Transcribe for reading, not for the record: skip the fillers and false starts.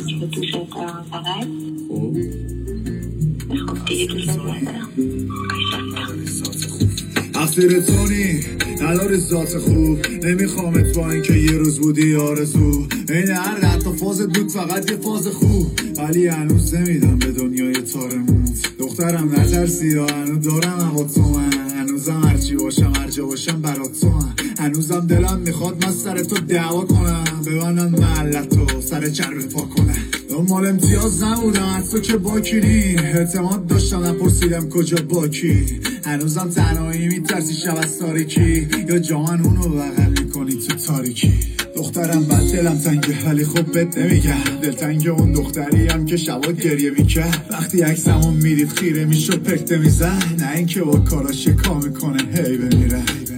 که دوست دارم فقط خب میخوام دیگه دوست دارم اخیر تونی نداری ذات خوب نمیخوامت با این که یه روز بودی آرزو این هر حتی فاز بود فقط یه فاز خوب ولی هنوز نمیدم به دنیای تارموت دخترم نترسی ها هنوز دارم هوا تو من هنوزم هرچی باشم هر جا باشم برات تو من هنوزم دلم میخواد من سر تو دعوا کنم ببنم محلتو سر چرب پا کنم دنبال امتیاز نبودم از تو که باکینی اعتماد داشتم نپرسیدم کجا باکی هنوزم تنهایی میترسی شب از تاریکی یا جان اونو بغل میکنی تو تاریکی دخترم بد دلم تنگه ولی خب بد نمیگم دلتنگ اون دختری هم که شبا گریه میکرد وقتی عکسمو میدید خیره میشد پکته میزن نه اینکه با کاراش کار میکنه هی بمیره